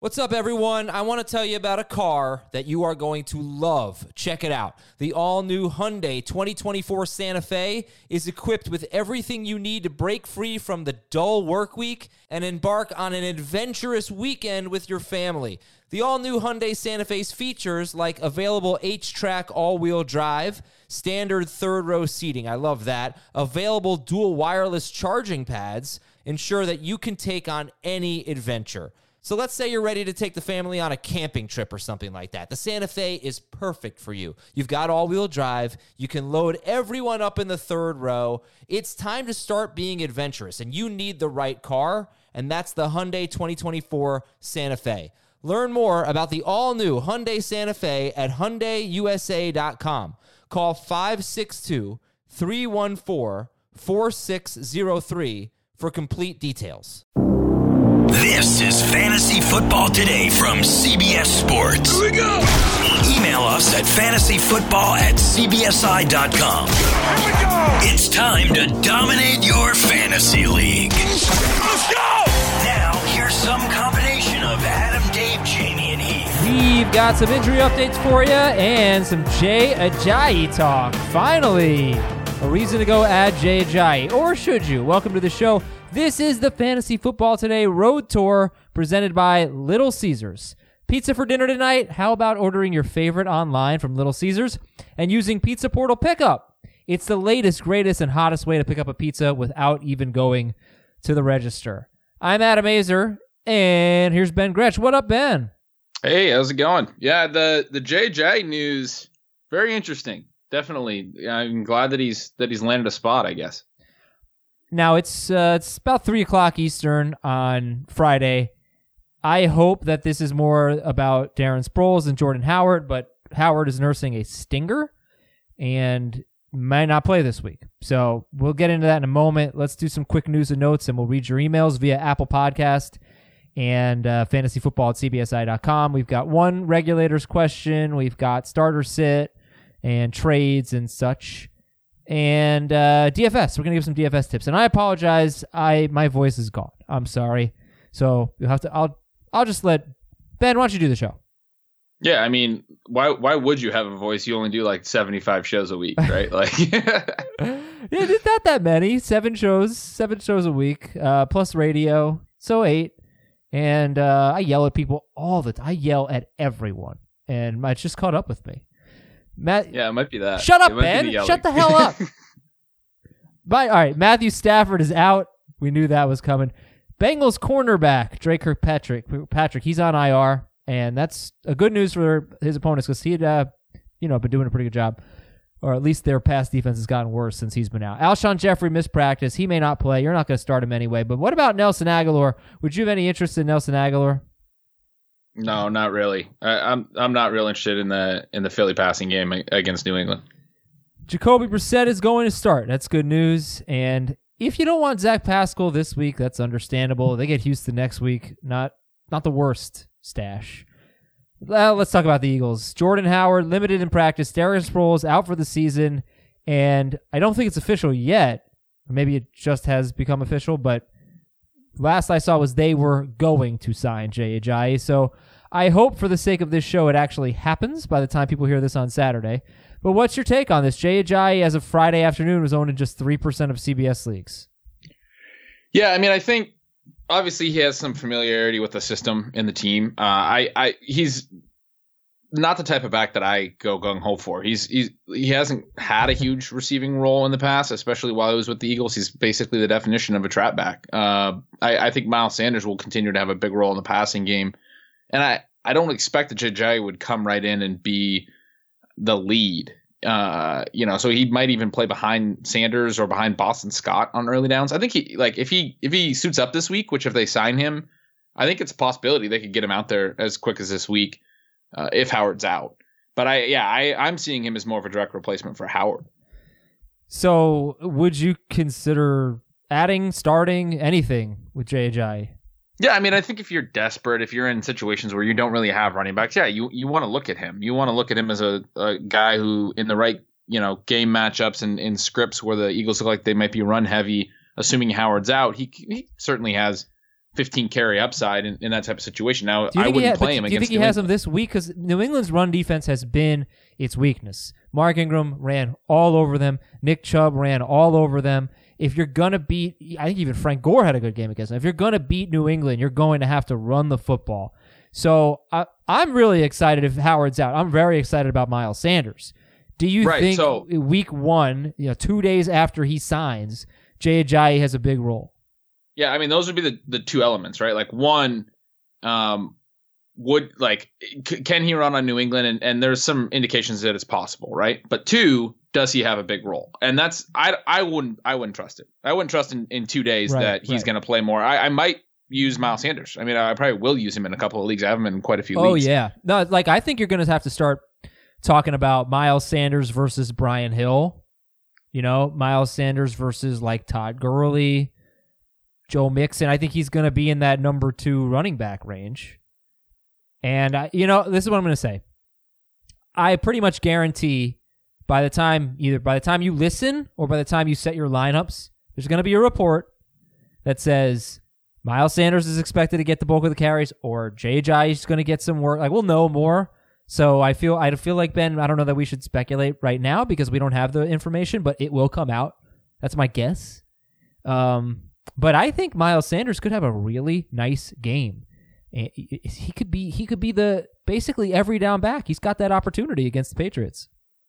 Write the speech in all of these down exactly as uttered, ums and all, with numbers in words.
What's up, everyone? I want to tell you about a car that you are going to love. Check it out. The all-new Hyundai twenty twenty-four Santa Fe is equipped with everything you need to break free from the dull work week and embark on an adventurous weekend with your family. The all-new Hyundai Santa Fe's features like available H-Track all-wheel drive, standard third-row seating, I love that, available dual wireless charging pads, ensure that you can take on any adventure. So let's say you're ready to take the family on a camping trip or something like that. The Santa Fe is perfect for you. You've got all-wheel drive. You can load everyone up in the third row. It's time to start being adventurous, and you need the right car, and that's the Hyundai twenty twenty-four Santa Fe. Learn more about the all-new Hyundai Santa Fe at Hyundai U S A dot com. Call five six two, three one four, four six zero three for complete details. This is Fantasy Football Today from C B S Sports. Here we go! Email us at fantasy football at c b s i dot com. Here we go! It's time to dominate your fantasy league. Let's go! Now, here's some combination of Adam, Dave, Jamie, and Heath. We've got some injury updates for you and some Jay Ajayi talk. Finally, a reason to go add Jay Ajayi. Or should you? Welcome to the show. This is the Fantasy Football Today Road Tour presented by Little Caesars. Pizza for dinner tonight? How about ordering your favorite online from Little Caesars and using Pizza Portal Pickup? It's the latest, greatest, and hottest way to pick up a pizza without even going to the register. I'm Adam Azer, and here's Ben Gretsch. What up, Ben? Hey, how's it going? Yeah, the the J J news, very interesting. Definitely. I'm glad that he's that he's landed a spot, I guess. Now, it's uh, it's about three o'clock Eastern on Friday. I hope that this is more about Darren Sproles and Jordan Howard, but Howard is nursing a stinger and might not play this week. So we'll get into that in a moment. Let's do some quick news and notes, and we'll read your emails via Apple Podcast and uh, fantasyfootball at c b s i dot com. We've got one regulator's question. We've got starter sit and trades and such. And uh, D F S, we're gonna give some D F S tips. And I apologize, I my voice is gone. I'm sorry. So you'll have to. I'll I'll just let Ben. Why don't you do the show? Yeah, I mean, why why would you have a voice? You only do like seventy-five shows a week, right? Like, yeah, it's not that many. Seven shows, seven shows a week, uh, plus radio, so eight. And uh, I yell at people all the time. I yell at everyone, and it's just caught up with me. Matt, yeah, it might be that. Shut up, It might Ben. be the Shut the hell up. But, all right, Matthew Stafford is out. We knew that was coming. Bengals cornerback, Dre Kirkpatrick. Patrick, he's on I R, and that's a good news for his opponents because he had, uh, you know, been doing a pretty good job, or at least their pass defense has gotten worse since he's been out. Alshon Jeffrey missed practice. He may not play. You're not going to start him anyway. But what about Nelson Aguilar? Would you have any interest in Nelson Aguilar? No, not really. I, I'm I'm not real interested in the in the Philly passing game against New England. Jacoby Brissett is going to start. That's good news. And if you don't want Zach Pascal this week, that's understandable. They get Houston next week. Not not the worst stash. Well, let's talk about the Eagles. Jordan Howard, limited in practice. Darren Sproles out for the season. And I don't think it's official yet. Or maybe it just has become official, but last I saw was they were going to sign Jay Ajayi. So I hope for the sake of this show it actually happens by the time people hear this on Saturday. But what's your take on this? Jay Ajayi, as of Friday afternoon, was owned in just three percent of C B S leagues. Yeah, I mean, I think obviously he has some familiarity with the system and the team. Uh, I, I, he's not the type of back that I go gung-ho for. He's, he's he hasn't had a huge receiving role in the past, especially while he was with the Eagles. He's basically the definition of a trap back. Uh, I, I think Miles Sanders will continue to have a big role in the passing game, and I, I don't expect that Jay Ajayi would come right in and be the lead. Uh, you know, so he might even play behind Sanders or behind Boston Scott on early downs. I think he like if he if he suits up this week, which if they sign him, I think it's a possibility they could get him out there as quick as this week uh, if Howard's out. But I yeah, I I'm seeing him as more of a direct replacement for Howard. So would you consider adding, starting anything with Jay Ajayi? Yeah, I mean, I think if you're desperate, if you're in situations where you don't really have running backs, yeah, you, you want to look at him. You want to look at him as a, a guy who, in the right, you know, game matchups and in scripts where the Eagles look like they might be run heavy, assuming Howard's out, he he certainly has fifteen carry upside in, in that type of situation. Now, Do you I think he wouldn't ha- play him do you against think he New has him England. this week? Because New England's run defense has been its weakness. Mark Ingram ran all over them. Nick Chubb ran all over them. If you're going to beat, I think even Frank Gore had a good game against them. If you're going to beat New England, you're going to have to run the football. So I, I'm really excited if Howard's out. I'm very excited about Miles Sanders. Do you Right, think so- week one, you know, two days after he signs, Jay Ajayi has a big role? Yeah, I mean, those would be the, the two elements, right? Like one, um, would like c- can he run on New England? And, and there's some indications that it's possible, right? But two, does he have a big role? And that's I I wouldn't I wouldn't trust it. I wouldn't trust in, in two days Right, that he's right. going to play more. I, I might use Miles Sanders. I mean, I probably will use him in a couple of leagues. I have him in quite a few Oh leagues. yeah, no, like I think you're going to have to start talking about Miles Sanders versus Brian Hill. You know, Miles Sanders versus like Todd Gurley, Joe Mixon. I think he's going to be in that number two running back range. And uh, you know, this is what I'm going to say. I pretty much guarantee by the time either by the time you listen or by the time you set your lineups, there's going to be a report that says Miles Sanders is expected to get the bulk of the carries, or Jay Ajayi is going to get some work. Like we'll know more. So I feel I feel like Ben. I don't know that we should speculate right now because we don't have the information, but it will come out. That's my guess. Um, but I think Miles Sanders could have a really nice game. He could be he could be the basically every down back. He's got that opportunity against the Patriots.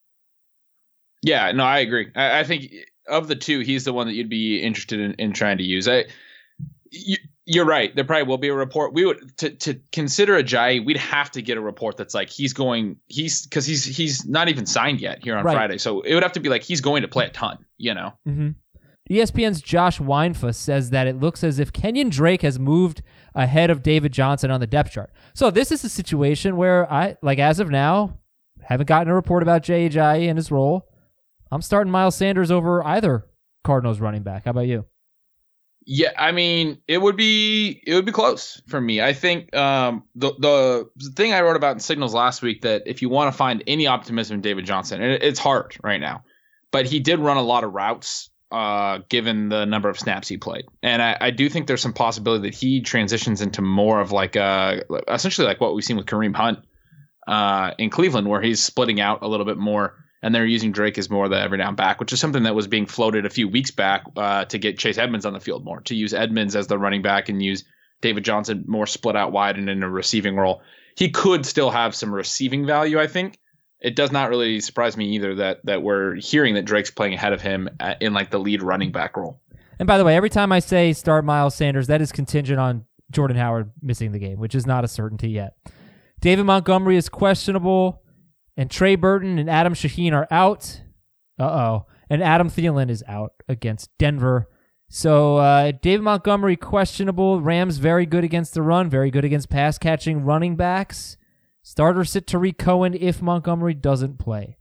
Yeah, no, I agree. I, I think of the two, he's the one that you'd be interested in, in trying to use. I, you, you're right. There probably will be a report. We would to to consider Ajayi, we'd have to get a report that's like he's going he's because he's he's not even signed yet here on Right. Friday. So it would have to be like he's going to play a ton. You know. Mm-hmm. E S P N's Josh Weinfuss says that it looks as if Kenyon Drake has moved ahead of David Johnson on the depth chart. So this is a situation where I, like as of now, haven't gotten a report about Jay Ajayi and his role. I'm starting Miles Sanders over either Cardinals running back. How about you? Yeah, I mean, it would be it would be close for me. I think um, the the thing I wrote about in Signals last week that if you want to find any optimism in David Johnson, and it, it's hard right now, but he did run a lot of routes. Uh, given the number of snaps he played. And I, I do think there's some possibility that he transitions into more of like a, essentially like what we've seen with Kareem Hunt uh, in Cleveland, where he's splitting out a little bit more and they're using Drake as more of the every down back, which is something that was being floated a few weeks back uh, to get Chase Edmonds on the field more, to use Edmonds as the running back and use David Johnson more split out wide and in a receiving role. He could still have some receiving value, I think. It does not really surprise me either that that we're hearing that Drake's playing ahead of him at, in like the lead running back role. And by the way, every time I say start Miles Sanders, that is contingent on Jordan Howard missing the game, which is not a certainty yet. David Montgomery is questionable, and Trey Burton and Adam Shaheen are out. Uh-oh. And Adam Thielen is out against Denver. So uh, David Montgomery questionable. Rams very good against the run, very good against pass-catching running backs. Starter sit Tariq Cohen if Montgomery doesn't play.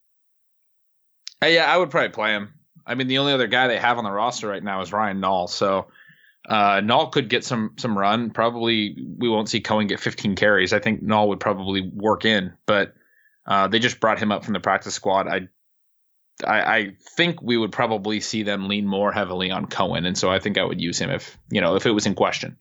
Uh, yeah, I would probably play him. I mean, the only other guy they have on the roster right now is Ryan Nall. So uh, Nall could get some some run. Probably we won't see Cohen get fifteen carries. I think Nall would probably work in, but uh, they just brought him up from the practice squad. I, I I think we would probably see them lean more heavily on Cohen, and so I think I would use him if you know if it was in question.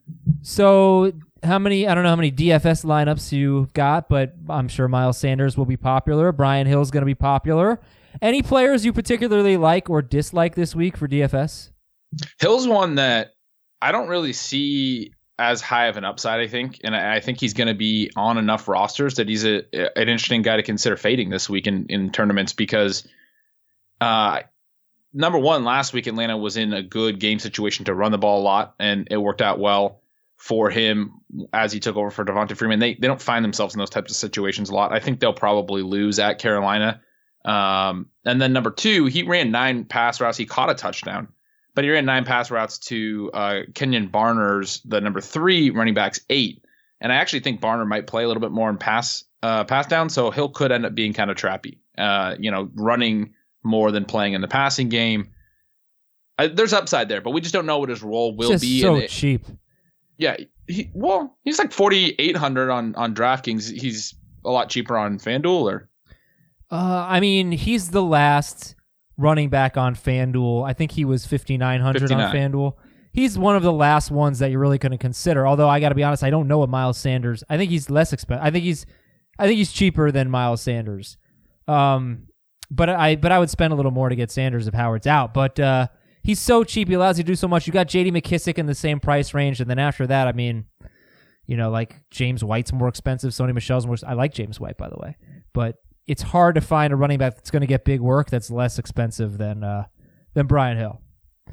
So how many, I don't know how many D F S lineups you've got, but I'm sure Miles Sanders will be popular. Brian Hill's going to be popular. Any players you particularly like or dislike this week for D F S? Hill's one that I don't really see as high of an upside, I think. And I, I think he's going to be on enough rosters that he's a, an interesting guy to consider fading this week in, in tournaments because, uh, number one, last week Atlanta was in a good game situation to run the ball a lot, and it worked out well for him as he took over for Devonta Freeman. They they don't find themselves in those types of situations a lot. I think they'll probably lose at Carolina. Um, and then number two, he ran nine pass routes. He caught a touchdown, but he ran nine pass routes to uh, Kenyon Barner's, the number three running back's eight. And I actually think Barner might play a little bit more in pass uh, pass down, so Hill could end up being kind of trappy, uh, you know, running more than playing in the passing game. I, there's upside there, but we just don't know what his role will Just be. so in it. cheap. Yeah, he, well, he's like forty-eight hundred on on DraftKings. He's a lot cheaper on FanDuel, or Uh, I mean, he's the last running back on FanDuel. I think he was fifty-nine hundred on fifty-nine. FanDuel. he's one of the last ones that you're really going to consider. Although I got to be honest, I don't know what Miles Sanders. I think he's less expensive. I think he's, I think he's cheaper than Miles Sanders. Um, but I, but I would spend a little more to get Sanders if Howard's out. But uh, he's so cheap, he allows you to do so much. You got J D McKissick in the same price range, and then after that, I mean, you know, like James White's more expensive. Sony Michel's more. I like James White, by the way, but it's hard to find a running back that's going to get big work that's less expensive than uh, than Brian Hill.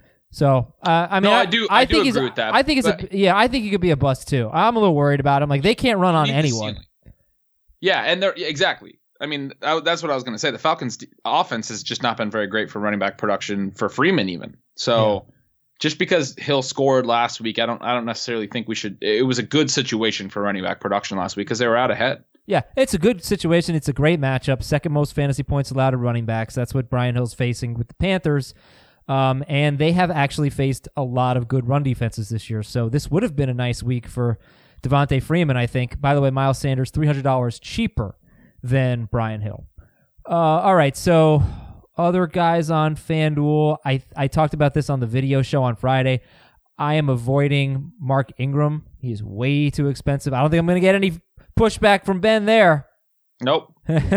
So uh, I mean, No, I, I do- I, I think do he's. agree with that, I think it's a but- yeah. I think he could be a bust too. I'm a little worried about him. Like they can't run on Need the anyone. ceiling. Yeah, and they're yeah, exactly. I mean, I, that's what I was going to say. The Falcons' d- offense has just not been very great for running back production for Freeman, even. So, yeah. Just because Hill scored last week, I don't, I don't necessarily think we should. It was a good situation for running back production last week because they were out ahead. Yeah, it's a good situation. It's a great matchup. Second most fantasy points allowed to running backs. That's what Brian Hill's facing with the Panthers. Um, and they have actually faced a lot of good run defenses this year. So this would have been a nice week for Devontae Freeman, I think. By the way, Miles Sanders, three hundred dollars cheaper than Brian Hill. Uh, all right, so other guys on FanDuel. I I talked about this on the video show on Friday. I am avoiding Mark Ingram. He's way too expensive. I don't think I'm going to get any pushback from Ben there. Nope.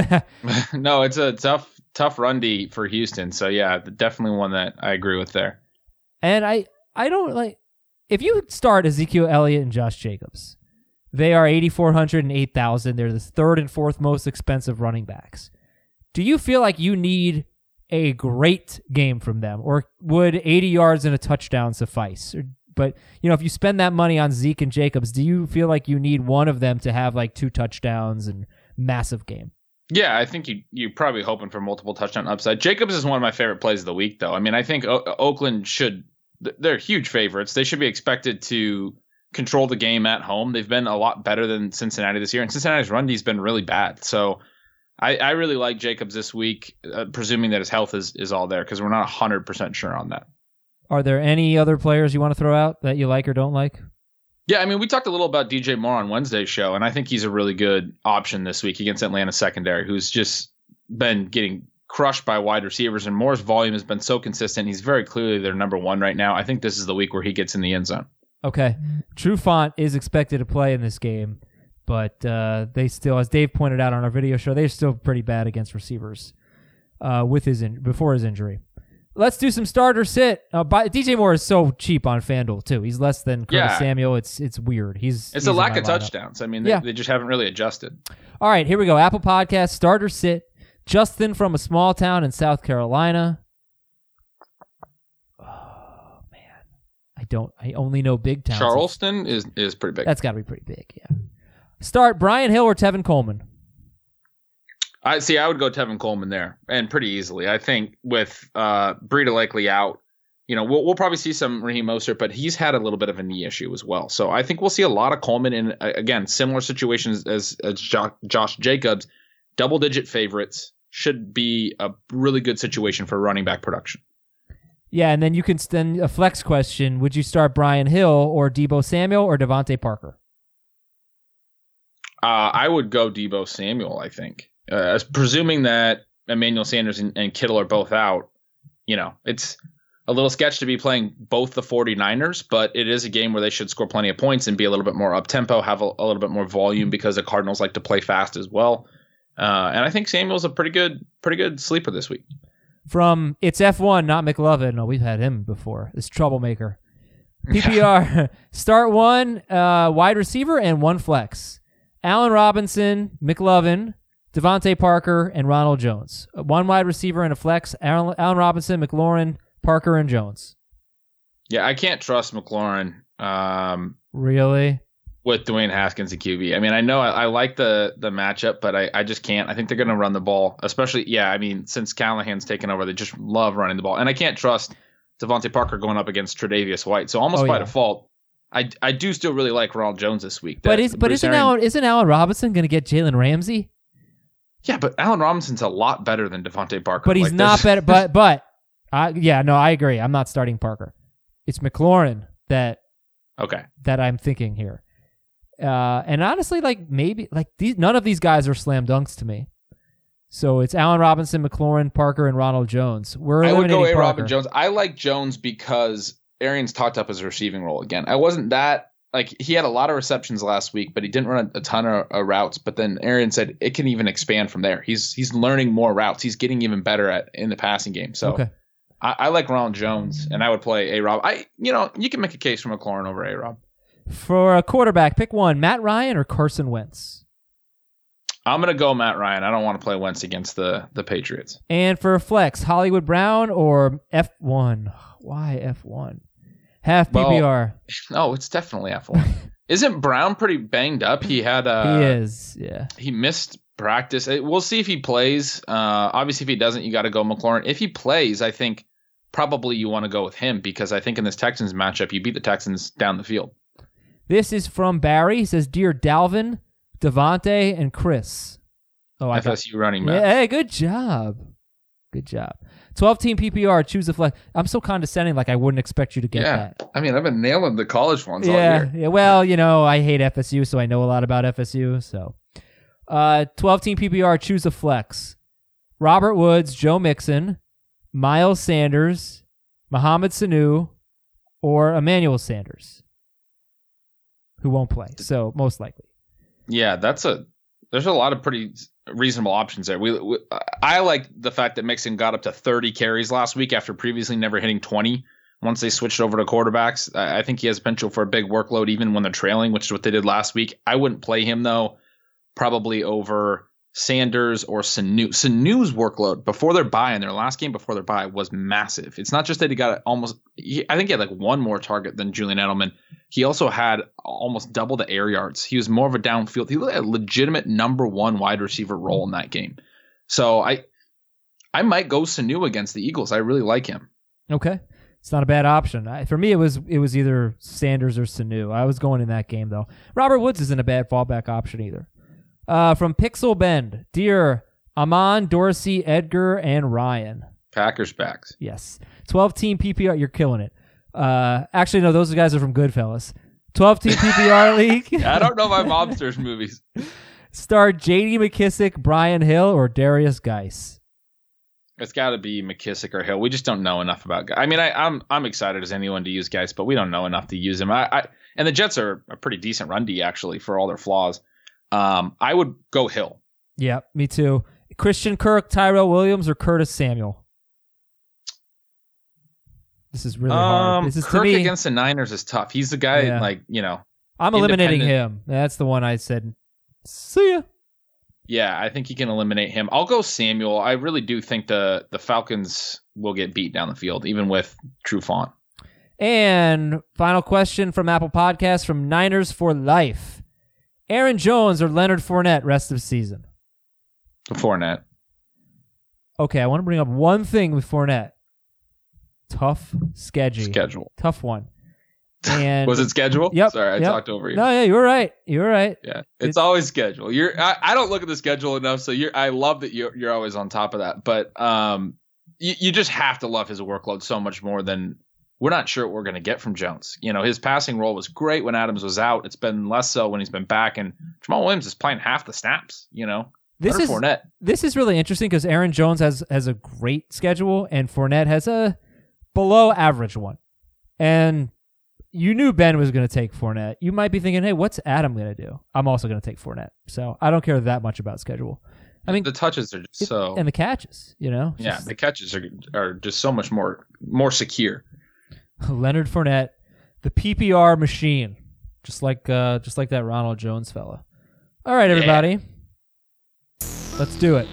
No, it's a tough, tough run D for Houston. So yeah, definitely one that I agree with there. And I, I don't like, if you start Ezekiel Elliott and Josh Jacobs, they are eighty-four hundred and eight thousand. They're the third and fourth most expensive running backs. Do you feel like you need a great game from them, or would eighty yards and a touchdown suffice? Or, but, you know, if you spend that money on Zeke and Jacobs, do you feel like you need one of them to have like two touchdowns and massive game? Yeah, I think you, you're probably hoping for multiple touchdown upside. Jacobs is one of my favorite plays of the week, though. I mean, I think o- Oakland should, they're huge favorites. They should be expected to control the game at home. They've been a lot better than Cincinnati this year, and Cincinnati's run D's been really bad. So I, I really like Jacobs this week, uh, presuming that his health is, is all there, because we're not one hundred percent sure on that. Are there any other players you want to throw out that you like or don't like? Yeah, I mean, we talked a little about D J Moore on Wednesday's show, and I think he's a really good option this week against Atlanta secondary, who's just been getting crushed by wide receivers, and Moore's volume has been so consistent. He's very clearly their number one right now. I think this is the week where he gets in the end zone. Okay. Trufant is expected to play in this game, but uh, they still, as Dave pointed out on our video show, they're still pretty bad against receivers uh, with his in- before his injury. Let's do some starter sit. Uh, by, D J Moore is so cheap on FanDuel too. He's less than Curtis Yeah. Samuel. It's it's weird. He's It's he's a in lack my of lineup. touchdowns. I mean, they, Yeah. they just haven't really adjusted. All right, here we go. Apple Podcast starter sit. Justin from a small town in South Carolina. Oh man, I don't. I only know big towns. Charleston is is pretty big. That's got to be pretty big. Yeah. Start Brian Hill or Tevin Coleman. I see. I would go Tevin Coleman there, and pretty easily. I think with uh, Breida likely out, you know, we'll we'll probably see some Raheem Mostert, but he's had a little bit of a knee issue as well. So I think we'll see a lot of Coleman in uh, again similar situations as as jo- Josh Jacobs. Double digit favorites should be a really good situation for running back production. Yeah, and then you can send a flex question. Would you start Brian Hill or Deebo Samuel or Devontae Parker? Uh, I would go Deebo Samuel, I think. Uh, presuming that Emmanuel Sanders and, and Kittle are both out, you know, it's a little sketch to be playing both the 49ers, but it is a game where they should score plenty of points and be a little bit more up-tempo, have a, a little bit more volume because the Cardinals like to play fast as well. Uh, and I think Samuel's a pretty good pretty good sleeper this week. From It's F one, not McLovin. No, we've had him before. This troublemaker. P P R, start one uh, wide receiver and one flex. Allen Robinson, McLovin, Devontae Parker, and Ronald Jones. One wide receiver and a flex. Allen, Allen Robinson, McLaurin, Parker, and Jones. Yeah, I can't trust McLaurin um, Really? with Dwayne Haskins at Q B. I mean, I know I, I like the the matchup, but I, I just can't. I think they're going to run the ball, especially, yeah, I mean, since Callahan's taken over, they just love running the ball. And I can't trust Devontae Parker going up against Tre'Davious White. So almost Oh, by yeah. default, I, I do still really like Ronald Jones this week. But That is but Bruce isn't Arians- Allen, isn't Allen Robinson going to get Jalen Ramsey? Yeah, but Allen Robinson's a lot better than Devontae Parker. But he's Like, not there's- better. But but I, yeah, no, I agree. I'm not starting Parker. It's McLaurin that Okay. that I'm thinking here. Uh, and honestly, like maybe like these, none of these guys are slam dunks to me. So it's Allen Robinson, McLaurin, Parker, and Ronald Jones. We're I would eliminating go A. Parker. Robin Jones. I like Jones because Arians talked up his receiving role again. I wasn't that like he had a lot of receptions last week, but he didn't run a, a ton of uh, routes. But then Arians said it can even expand from there. He's he's learning more routes. He's getting even better at in the passing game. So Okay. I, I like Ronald Jones, and I would play A Rob. I you know you can make a case for McLaurin over A Rob. For a quarterback, pick one: Matt Ryan or Carson Wentz. I'm gonna go Matt Ryan. I don't want to play Wentz against the the Patriots. And for a flex, Hollywood Brown or F one. Why F one? Half P P R. Well, no, it's definitely F one. Isn't Brown pretty banged up? He had uh, he is, yeah. He missed practice. We'll see if he plays. Uh, obviously, if he doesn't, you got to go McLaurin. If he plays, I think probably you want to go with him because I think in this Texans matchup, you beat the Texans down the field. This is from Barry. He says, "Dear Dalvin, Devontae, and Chris." Oh, I F S U running got, back. yeah, hey, good job. Good job. twelve-team P P R, choose a flex. I'm so condescending, like I wouldn't expect you to get yeah. that. I mean, I've been nailing the college ones all Yeah, year. yeah. Well, you know, I hate F S U, so I know a lot about F S U. So, uh, twelve-team P P R, choose a flex. Robert Woods, Joe Mixon, Miles Sanders, Mohamed Sanu, or Emmanuel Sanders, who won't play. So most likely. Yeah, that's a. There's a lot of pretty reasonable options there. We, we I like the fact that Mixon got up to thirty carries last week after previously never hitting twenty. Once they switched over to quarterbacks, I, I think he has potential for a big workload even when they're trailing, which is what they did last week. I wouldn't play him though, probably over Sanders or Sanu. Sanu's workload before their bye in their last game before their bye was massive. It's not just that he got almost. He, I think he had like one more target than Julian Edelman. He also had almost double the air yards. He was more of a downfield. He had a legitimate number one wide receiver role in that game. So I I might go Sanu against the Eagles. I really like him. Okay. It's not a bad option. I, for me, it was it was either Sanders or Sanu. I was going in that game, though. Robert Woods isn't a bad fallback option either. Uh, from Pixel Bend, dear Amon, Dorsey, Edgar, and Ryan. Packers backs. Yes. twelve-team P P R. You're killing it. Uh, actually, no, those guys are from Goodfellas. twelve-team P P R league. I don't know my mobsters movies. Start J D McKissick, Brian Hill, or Darius Geis. It's got to be McKissick or Hill. We just don't know enough about guys. I mean, I, I'm I'm excited as anyone to use Geis, but we don't know enough to use him. I, I and the Jets are a pretty decent run D actually for all their flaws. Um, I would go Hill. Yeah, me too. Christian Kirk, Tyrell Williams, or Curtis Samuel. This is really hard. Um, This is Kirk to me. against the Niners is tough. He's the guy, Yeah. like, you know. I'm eliminating independent. him. That's the one I said. See ya. Yeah, I think he can eliminate him. I'll go Samuel. I really do think the the Falcons will get beat down the field, even with True Font. And final question from Apple Podcasts from Niners for Life. Aaron Jones or Leonard Fournette rest of season? Fournette. Okay, I want to bring up one thing with Fournette. Tough schedule. Schedule. Tough one. And Was it schedule? Yep. Sorry, I yep. talked over you. No, yeah, you were right. You were right. Yeah, it's, It's- always schedule. You're. I, I don't look at the schedule enough, so you're. I love that you're. You're always on top of that. But um, you, you just have to love his workload so much more than we're not sure what we're going to get from Jones. You know, his passing role was great when Adams was out. It's been less so when he's been back, and Jamal Williams is playing half the snaps. You know, This Leonard is Fournette. this is really interesting because Aaron Jones has has a great schedule and Fournette has a below average one. And you knew Ben was going to take Fournette. You might be thinking, hey, what's Adam going to do? I'm also going to take Fournette. So I don't care that much about schedule. I mean, The touches are just it- so. and the catches, you know? yeah, Just the catches are are just so much more more secure. Leonard Fournette, the P P R machine, just like uh, just like that Ronald Jones fella. All right, everybody. Let's do it.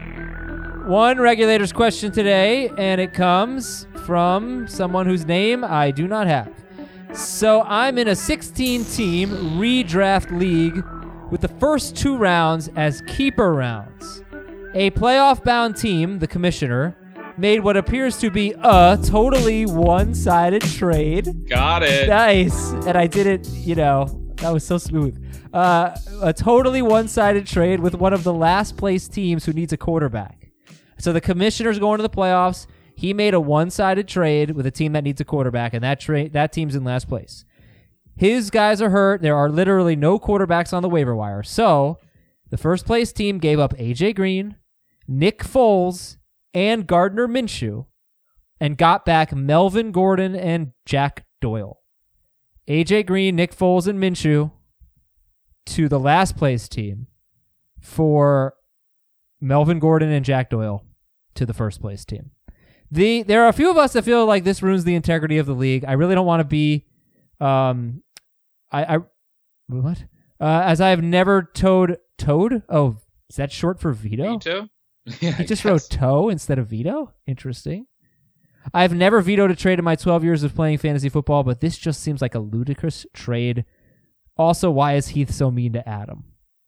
One regulator's question today, and it comes from someone whose name I do not have. So I'm in a sixteen-team redraft league with the first two rounds as keeper rounds. A playoff-bound team, the commissioner, made what appears to be a totally one-sided trade. Got it. Nice. And I did it, you know, that was so smooth. Uh, a totally one-sided trade with one of the last-place teams who needs a quarterback. So the commissioner's going to the playoffs. He made a one-sided trade with a team that needs a quarterback, and that trade that team's in last place. His guys are hurt. There are literally no quarterbacks on the waiver wire. So the first-place team gave up A J Green, Nick Foles, and Gardner Minshew. and got back Melvin Gordon and Jack Doyle. A J Green, Nick Foles, and Minshew to the last place team for Melvin Gordon and Jack Doyle to the first place team. The There are a few of us that feel like this ruins the integrity of the league. I really don't want to be... Um, I, I What? Uh, as I have never towed... Toad? Oh, is that short for veto? Veto? Yeah, He I just guess. wrote toe instead of veto? Interesting. I've never vetoed a trade in my twelve years of playing fantasy football, but this just seems like a ludicrous trade. Also, why is Heath so mean to Adam?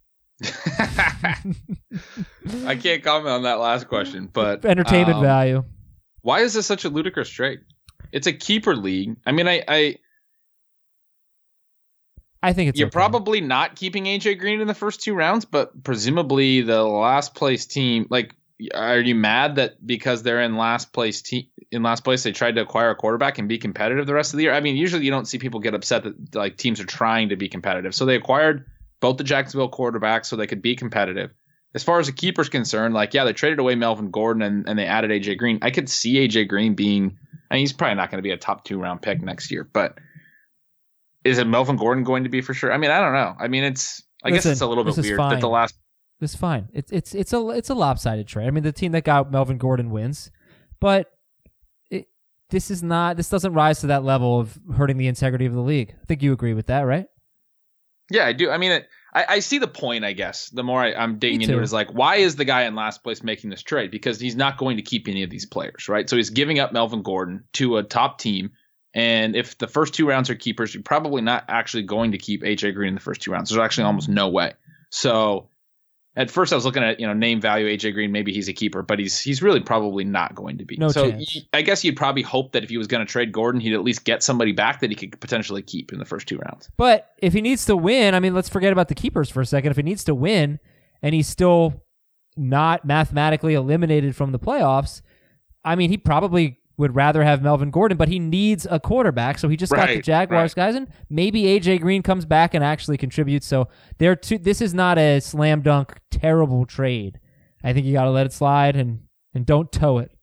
I can't comment on that last question, but Entertainment um, value. why is this such a ludicrous trade? It's a keeper league. I mean, I, I I think it's you're okay. probably not keeping A J Green in the first two rounds, but presumably the last place team, like, are you mad that because they're in last place te- in last place they tried to acquire a quarterback and be competitive the rest of the year? I mean, usually you don't see people get upset that like teams are trying to be competitive. So they acquired both the Jacksonville quarterbacks so they could be competitive. As far as the keeper's concerned, like, yeah, they traded away Melvin Gordon and, and they added A J Green. I could see A J Green being, I mean, he's probably not going to be a top two round pick next year, but is it Melvin Gordon going to be for sure? I mean, I don't know. I mean, it's, I Listen, guess it's a little bit this is weird fine. that the last, It's fine. It's it's it's a it's a lopsided trade. I mean, the team that got Melvin Gordon wins, but it, this is not. This doesn't rise to that level of hurting the integrity of the league. I think you agree with that, right? yeah, I do. I mean, it, I, I see the point, I guess. The more I, I'm digging Me into too. it is like, why is the guy in last place making this trade? Because he's not going to keep any of these players, right? So he's giving up Melvin Gordon to a top team. And if the first two rounds are keepers, you're probably not actually going to keep A J Green in the first two rounds. There's actually almost no way. So at first I was looking at, you know, name value A J Green, maybe he's a keeper, but he's he's really probably not going to be. No so chance. y- I guess you'd probably hope that if he was going to trade Gordon, he'd at least get somebody back that he could potentially keep in the first two rounds. But if he needs to win, I mean, let's forget about the keepers for a second. If he needs to win and he's still not mathematically eliminated from the playoffs, I mean, he probably would rather have Melvin Gordon, but he needs a quarterback, so he just got the Right, Jaguars right. guys, and maybe A J Green comes back and actually contributes. So they're two, this is not a slam dunk terrible trade. I think you got to let it slide and and don't tow it.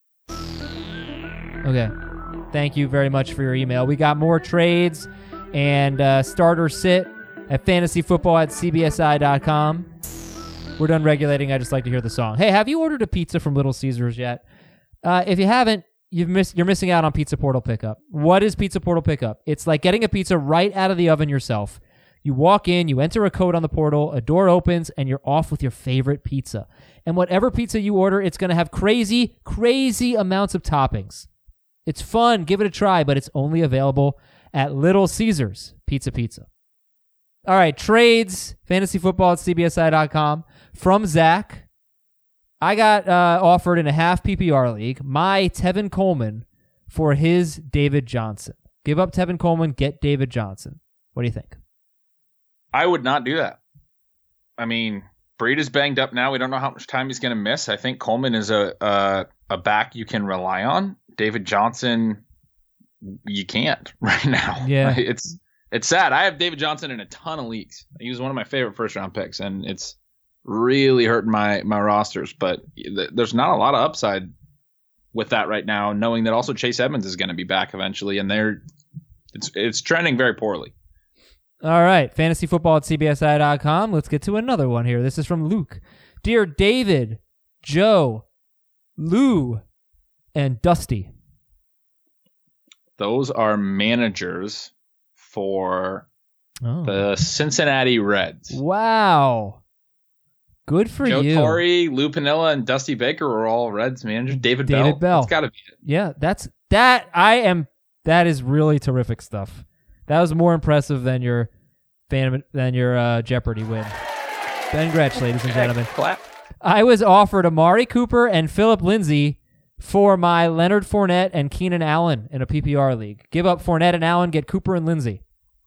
Okay. Thank you very much for your email. We got more trades and uh, starter sit at fantasyfootball at c b s i dot com. We're done regulating. I just like to hear the song. Hey, have you ordered a pizza from Little Caesars yet? Uh, if you haven't, you've missed, you're missing out on Pizza Portal Pickup. What is Pizza Portal Pickup? It's like getting a pizza right out of the oven yourself. You walk in, you enter a code on the portal, a door opens, and you're off with your favorite pizza. And whatever pizza you order, it's going to have crazy, crazy amounts of toppings. It's fun. Give it a try, but it's only available at Little Caesars Pizza Pizza. All right, trades, fantasy football at c b s i dot com. From Zach. I got uh, offered in a half P P R league my Tevin Coleman for his David Johnson. Give up Tevin Coleman, get David Johnson. What do you think? I would not do that. I mean, Breed is banged up now. We don't know how much time he's going to miss. I think Coleman is a, a a back you can rely on. David Johnson, you can't right now. Yeah. It's it's sad. I have David Johnson in a ton of leagues. He was one of my favorite first round picks, and it's really hurting my my rosters. But th- there's not a lot of upside with that right now, knowing that also Chase Edmonds is going to be back eventually, and they're it's it's trending very poorly. All right, fantasy football at c b s i dot com. Let's get to another one here. This is from Luke. Dear David, Joe, Lou, and Dusty. Those are managers for Oh. the Cincinnati Reds. Wow. Good for Joe you. Torre, Lou Piniella, and Dusty Baker were all Reds managers. David, David Bell. Bell. That's got to be it. Yeah, that's that. I am. That is really terrific stuff. That was more impressive than your fan than your uh, Jeopardy win. Congrats, ladies and gentlemen. Clap. I was offered Amari Cooper and Philip Lindsay for my Leonard Fournette and Keenan Allen in a P P R league. Give up Fournette and Allen, get Cooper and Lindsay.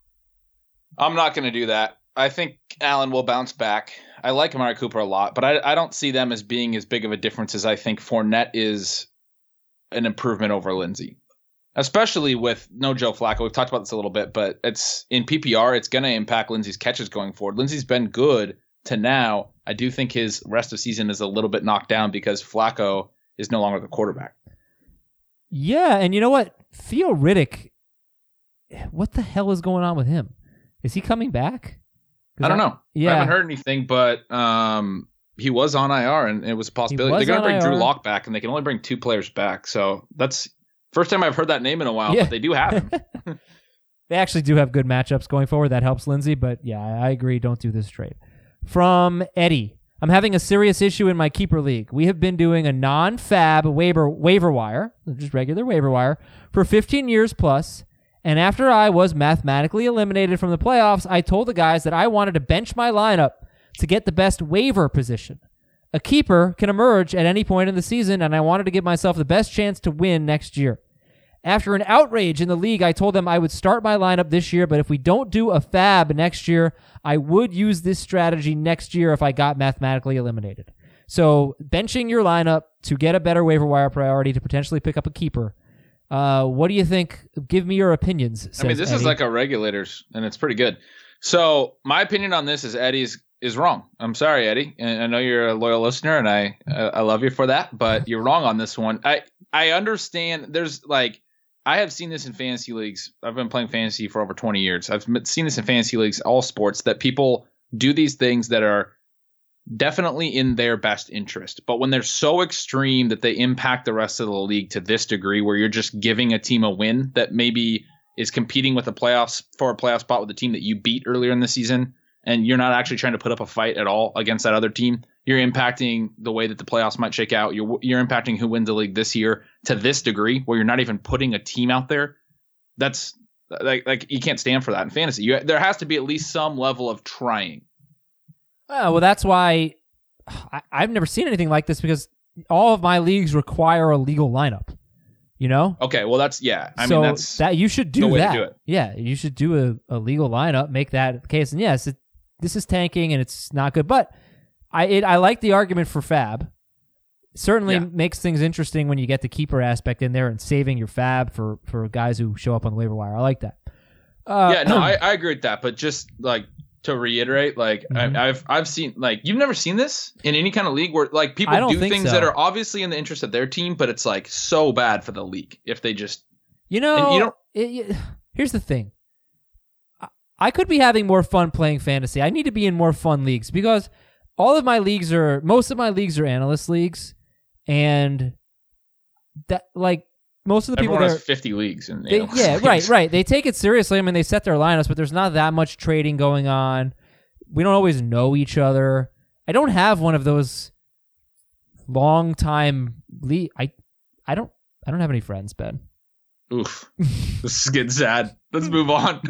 I'm not going to do that. I think Allen will bounce back. I like Amari Cooper a lot, but I, I don't see them as being as big of a difference as I think Fournette is an improvement over Lindsay. Especially with no Joe Flacco. We've talked about this a little bit, but it's in P P R, it's going to impact Lindsay's catches going forward. Lindsay's been good to now. I do think his rest of season is a little bit knocked down because Flacco is no longer the quarterback. Yeah, and you know what? Theo Riddick, what the hell is going on with him? Is he coming back? I don't know. Yeah. I haven't heard anything, but um, he was on I R, and it was a possibility. was They're going to on bring I R. Drew Lock back, and they can only bring two players back. So that's first time I've heard that name in a while, Yeah. but they do have him. They actually do have good matchups going forward. That helps Lindsay, but yeah, I agree. Don't do this trade. From Eddie. I'm having a serious issue in my keeper league. We have been doing a non-fab waiver waiver wire, just regular waiver wire, for fifteen years plus, and after I was mathematically eliminated from the playoffs, I told the guys that I wanted to bench my lineup to get the best waiver position. A keeper can emerge at any point in the season, and I wanted to give myself the best chance to win next year. After an outrage in the league, I told them I would start my lineup this year, but if we don't do a fab next year, I would use this strategy next year if I got mathematically eliminated. So benching your lineup to get a better waiver wire priority to potentially pick up a keeper. Uh, what do you think? Give me your opinions. I mean, this Eddie. is like a regulators, and it's pretty good. So my opinion on this is Eddie's is wrong. I'm sorry, Eddie. And I know you're a loyal listener, and I I love you for that, but you're wrong on this one. I I understand. There's like. I have seen this in fantasy leagues. I've been playing fantasy for over twenty years. I've seen this in fantasy leagues, all sports, that people do these things that are definitely in their best interest. But when they're so extreme that they impact the rest of the league to this degree, where you're just giving a team a win that maybe is competing with the playoffs for a playoff spot with the team that you beat earlier in the season, and you're not actually trying to put up a fight at all against that other team, you're impacting the way that the playoffs might shake out. You're you're impacting who wins the league this year to this degree, where you're not even putting a team out there. That's like like you can't stand for that in fantasy. You, there has to be at least some level of trying. Oh, well, that's why I, I've never seen anything like this, because all of my leagues require a legal lineup. You know? Okay, well that's yeah. I so mean that's that you should do the way to that. do it. Yeah, you should do a, a legal lineup, make that the case. And yes, it, this is tanking and it's not good, but I it, I like the argument for fab. Certainly Yeah. makes things interesting when you get the keeper aspect in there and saving your fab for, for guys who show up on the waiver wire. I like that. Uh, yeah, no, I, I agree with that. But just like to reiterate, like Mhm. I, I've I've seen like you've never seen this in any kind of league where like I people don't do think things so. that are obviously in the interest of their team, but it's like so bad for the league if they just You know, And you don't- it- it- here's the thing. I, I could be having more fun playing fantasy. I need to be in more fun leagues, because all of my leagues are, most of my leagues are analyst leagues, and that like most of the people everyone there, has fifty leagues in they, analyst yeah, leagues. right, right. They take it seriously. I mean, they set their lineups, but there's not that much trading going on. We don't always know each other. I don't have one of those long time league. I, I don't, I don't have any friends, Ben. Oof, this is getting sad. Let's move on.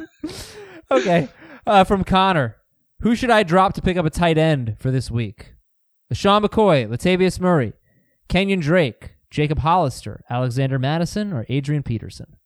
Okay. Uh, from Connor. Who should I drop to pick up a tight end for this week? LaShawn McCoy, Latavius Murray, Kenyon Drake, Jacob Hollister, Alexander Madison, or Adrian Peterson?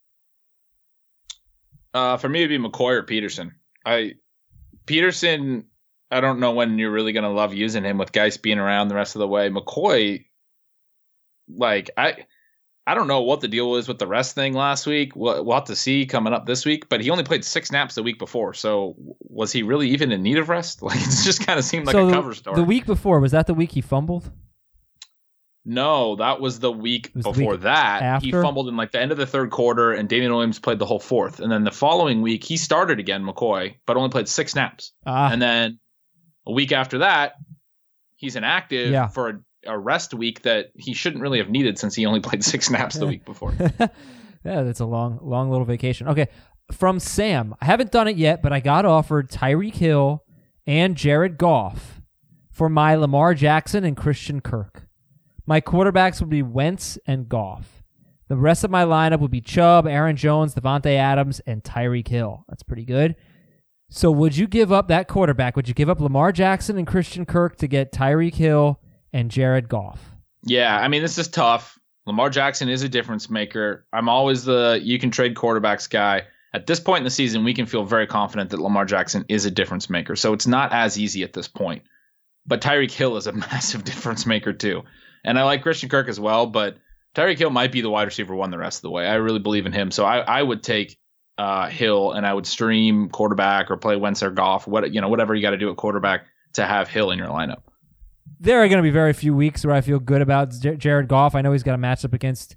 Uh, for me, it'd be McCoy or Peterson. I Peterson, I don't know when you're really gonna love using him with Geist being around the rest of the way. McCoy, like I, I don't know what the deal was with the rest thing last week. We'll, we'll have to see coming up this week. But he only played six snaps the week before, so was he really even in need of rest? Like it just kind of seemed like so a the- cover story. The week before, was that the week he fumbled? No, that was the week was the before week that. He after? fumbled in like the end of the third quarter, and Damian Williams played the whole fourth. And then the following week, he started again, McCoy, but only played six snaps. Ah, And then a week after that, he's inactive Yeah. for a, a rest week that he shouldn't really have needed since he only played six snaps the week before. yeah, that's a long, long little vacation. Okay, from Sam. I haven't done it yet, but I got offered Tyreek Hill and Jared Goff for my Lamar Jackson and Christian Kirk. My quarterbacks would be Wentz and Goff. The rest of my lineup would be Chubb, Aaron Jones, Devontae Adams, and Tyreek Hill. That's pretty good. So would you give up that quarterback? Would you give up Lamar Jackson and Christian Kirk to get Tyreek Hill and Jared Goff? Yeah, I mean, this is tough. Lamar Jackson is a difference maker. I'm always the you can trade quarterbacks guy. At this point in the season, we can feel very confident that Lamar Jackson is a difference maker. So it's not as easy at this point. But Tyreek Hill is a massive difference maker too. And I like Christian Kirk as well, but Tyreek Hill might be the wide receiver one the rest of the way. I really believe in him. So I, I would take uh, Hill and I would stream quarterback or play Wentz or Goff, what you know, whatever you got to do at quarterback to have Hill in your lineup. There are going to be very few weeks where I feel good about J- Jared Goff. I know he's got a matchup against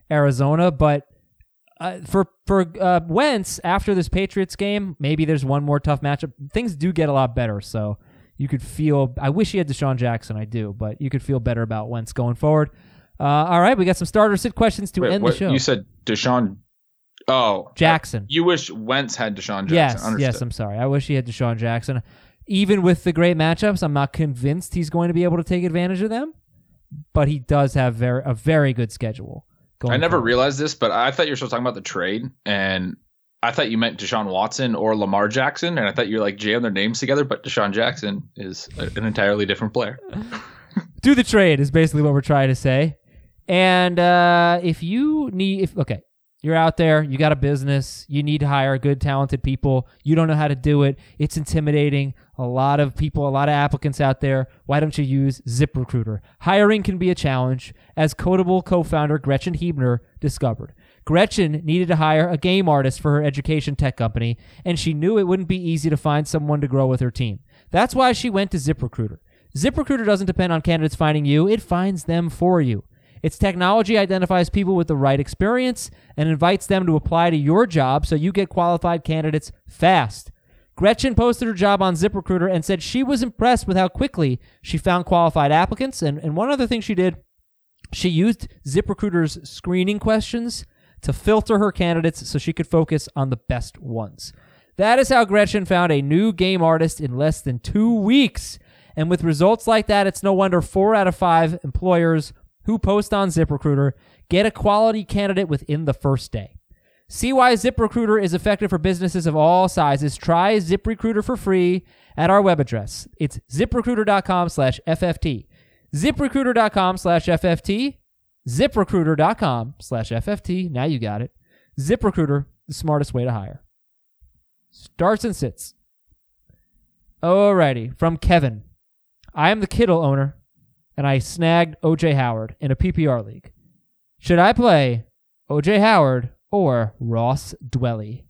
Arizona. But uh, for for uh, Wentz, after this Patriots game, maybe there's one more tough matchup. Things do get a lot better, so you could feel. I wish he had Deshaun Jackson. I do, but you could feel better about Wentz going forward. Uh, all right, we got some starter sit questions to Wait, end what, the show. You said Deshaun. Oh, Jackson. You wish Wentz had Deshaun Jackson. Yes, Understood. yes, I'm sorry. I wish he had Deshaun Jackson. Even with the great matchups, I'm not convinced he's going to be able to take advantage of them, but he does have very, a very good schedule. Going I never forward. realized this, but I thought you were still talking about the trade, and I thought you meant Deshaun Watson or Lamar Jackson, and I thought you were like jamming their names together, but Deshaun Jackson is an entirely different player. Do the trade is basically what we're trying to say. And uh, if you need, if okay, you're out there, you got a business, you need to hire good, talented people, you don't know how to do it, it's intimidating, a lot of people, a lot of applicants out there, why don't you use ZipRecruiter? Hiring can be a challenge, as Codable co-founder Gretchen Hebner discovered. Gretchen needed to hire a game artist for her education tech company, and she knew it wouldn't be easy to find someone to grow with her team. That's why she went to ZipRecruiter. ZipRecruiter doesn't depend on candidates finding you, it finds them for you. Its technology identifies people with the right experience and invites them to apply to your job so you get qualified candidates fast. Gretchen posted her job on ZipRecruiter and said she was impressed with how quickly she found qualified applicants. And, and one other thing she did, she used ZipRecruiter's screening questions to filter her candidates so she could focus on the best ones. That is how Gretchen found a new game artist in less than two weeks. And with results like that, it's no wonder four out of five employers who post on ZipRecruiter get a quality candidate within the first day. See why ZipRecruiter is effective for businesses of all sizes. Try ZipRecruiter for free at our web address. It's ZipRecruiter.com slash FFT. ZipRecruiter.com slash FFT. ZipRecruiter.com slash FFT. Now you got it. ZipRecruiter, the smartest way to hire. Starts and sits. Alrighty, from Kevin. I am the Kittle owner, and I snagged O J Howard in a P P R league. Should I play O J Howard or Ross Dwelly?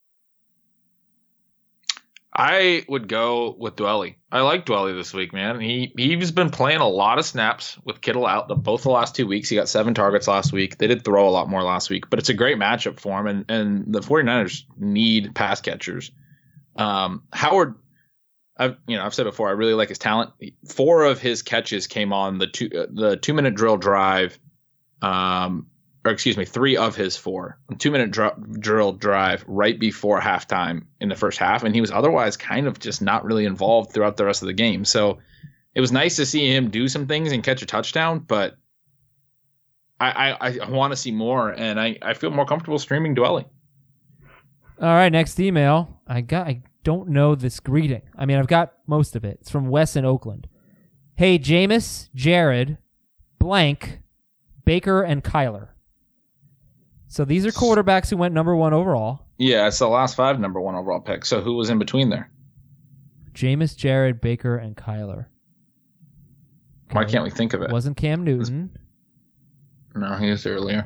I would go with Dwelly. I like Dwelly this week, man. He he's been playing a lot of snaps with Kittle out the, both the last two weeks. He got seven targets last week. They did throw a lot more last week, but it's a great matchup for him, and, and the 49ers need pass catchers. Um, Howard, I've you know I've said before, I really like his talent. Four of his catches came on the two uh, the two minute drill drive, um, or excuse me, three of his four two minute dr- drill drive right before halftime in the first half, and he was otherwise kind of just not really involved throughout the rest of the game. So it was nice to see him do some things and catch a touchdown, but I I, I want to see more, and I, I feel more comfortable streaming Dwelly. All right, next email. I got. I don't know this greeting. I mean, I've got most of it. It's from Wes in Oakland. Hey, Jameis, Jared, blank, Baker, and Kyler. So these are quarterbacks who went number one overall. Yeah, it's the last five number one overall picks. So who was in between there? Jameis, Jared, Baker, and Kyler. Okay. Why can't we think of it? Wasn't Cam Newton. No, he was earlier.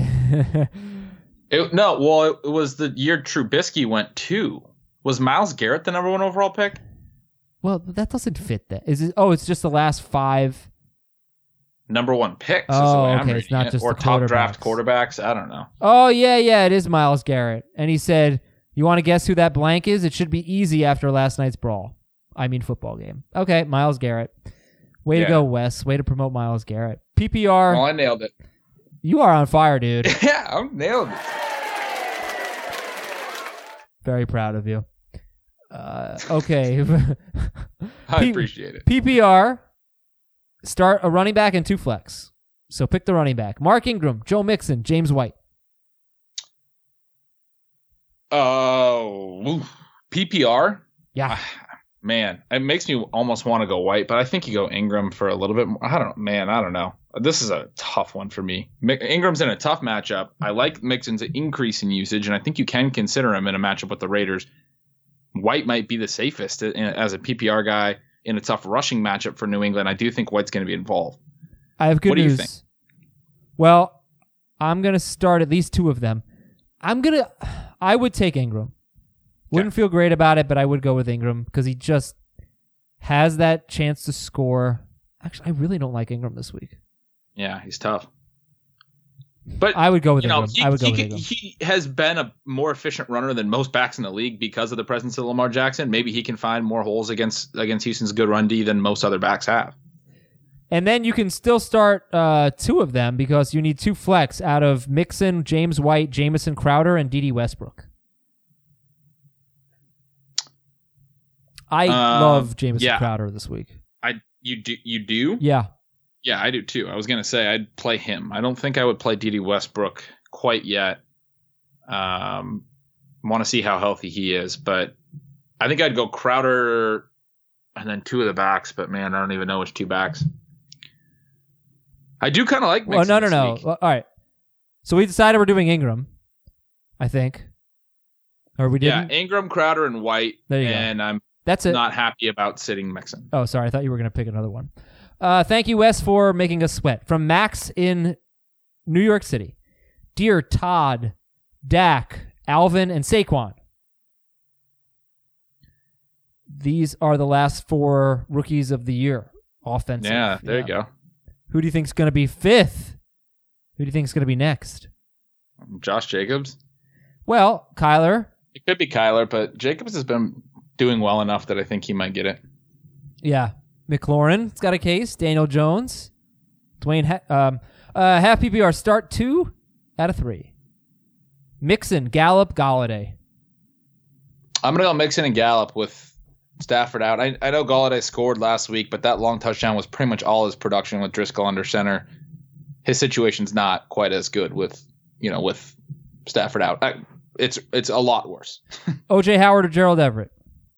It, no, well, it, it was the year Trubisky went two. Was Myles Garrett the number one overall pick? Well, that doesn't fit that. Is it? Oh, it's just the last five. Number one picks. Oh, is the way I'm okay, it's not it. just or the top draft quarterbacks. quarterbacks. I don't know. Oh, yeah, yeah, it is Myles Garrett. And he said, you want to guess who that blank is? It should be easy after last night's brawl. I mean football game. Okay, Myles Garrett. Way Yeah. to go, Wes. Way to promote Myles Garrett. P P R. Well, I nailed it. You are on fire, dude. Yeah, I nailed it. Very proud of you. Uh, okay. I P- appreciate it. P P R, start a running back and two flex. So pick the running back. Mark Ingram, Joe Mixon, James White. Oh, oof. P P R? Yeah. Man, it makes me almost want to go White, but I think you go Ingram for a little bit more. I don't know. Man, I don't know. This is a tough one for me. Ingram's in a tough matchup. I like Mixon's increase in usage, and I think you can consider him in a matchup with the Raiders. White might be the safest as a P P R guy in a tough rushing matchup for New England. I do think White's going to be involved. I have good what do news. You think? Well, I'm going to start at least two of them. I'm going to, I would take Ingram. Wouldn't Okay. feel great about it, but I would go with Ingram because he just has that chance to score. Actually, I really don't like Ingram this week. Yeah, he's tough. But I would go with you know, Ingram. he, I would go he, with could- Ingram. he has been a more efficient runner than most backs in the league because of the presence of Lamar Jackson. Maybe he can find more holes against against Houston's good run D than most other backs have. And then you can still start uh, two of them because you need two flex out of Mixon, James White, Jamison Crowder, and Dede Westbrook. I Um, love Jamison yeah. Crowder this week. I you do you do Yeah. yeah I do too. I was gonna say I'd play him. I don't think I would play Dede Westbrook quite yet. Um, want to see how healthy he is, but I think I'd go Crowder and then two of the backs. But man, I don't even know which two backs. I do kind of like. Well, Mixon no, no, this no. week. Well, all right. So we decided we're doing Ingram, I think. Or we Yeah, didn't? Ingram, Crowder, and White. There you go. and I'm That's it. not happy about sitting Mixon. Oh, sorry. I thought you were going to pick another one. Uh, thank you, Wes, for making us sweat. From Max in New York City. Dear Todd, Dak, Alvin, and Saquon. These are the last four rookies of the year. Offensive. Yeah, there you go. Who do you think is going to be fifth? Who do you think is going to be next? Josh Jacobs. Well, Kyler. It could be Kyler, but Jacobs has been doing well enough that I think he might get it. Yeah. McLaurin's got a case. Daniel Jones. Dwayne. Ha- um, uh, half P P R start two out of three. Mixon, Gallup, Galladay. I'm going to go Mixon and Gallup with Stafford out. I, I know Galladay scored last week, but that long touchdown was pretty much all his production with Driscoll under center. His situation's not quite as good with, you know, with Stafford out. I, it's it's a lot worse. O J Howard or Gerald Everett?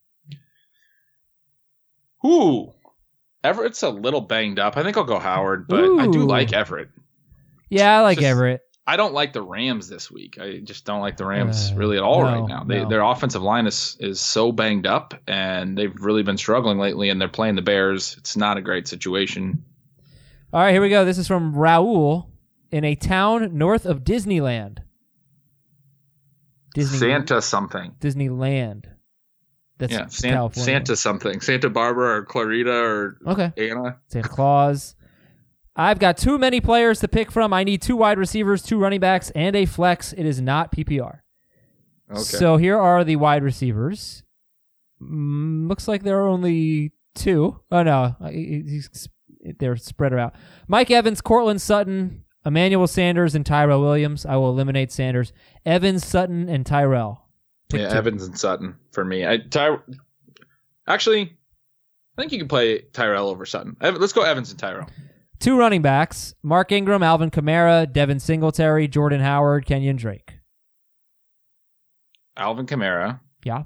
Ooh. Everett's a little banged up. I think I'll go Howard, but I do Ooh. like Everett. Yeah, I like Just- Everett. I don't like the Rams this week. I just don't like the Rams Uh, really at all no, right now. They, no. Their offensive line is, is so banged up, and they've really been struggling lately, and they're playing the Bears. It's not a great situation. All right, here we go. This is from Raul in a town north of Disneyland. Disney, Santa something. Disneyland. That's Yeah, San, California. Santa something. Santa Barbara or Clarita or Okay. Anna. Santa Claus. I've got too many players to pick from. I need two wide receivers, two running backs, and a flex. It is not P P R. Okay. So here are the wide receivers. Mm, looks like there are only two. Oh, no. He- he's- They're spread out. Mike Evans, Cortland Sutton, Emmanuel Sanders, and Tyrell Williams. I will eliminate Sanders. Evans, Sutton, and Tyrell. Pick yeah, two. Evans and Sutton for me. I Ty, Actually, I think you can play Tyrell over Sutton. Ev- Let's go Evans and Tyrell. Two running backs. Mark Ingram, Alvin Kamara, Devin Singletary, Jordan Howard, Kenyon Drake. Alvin Kamara. Yeah.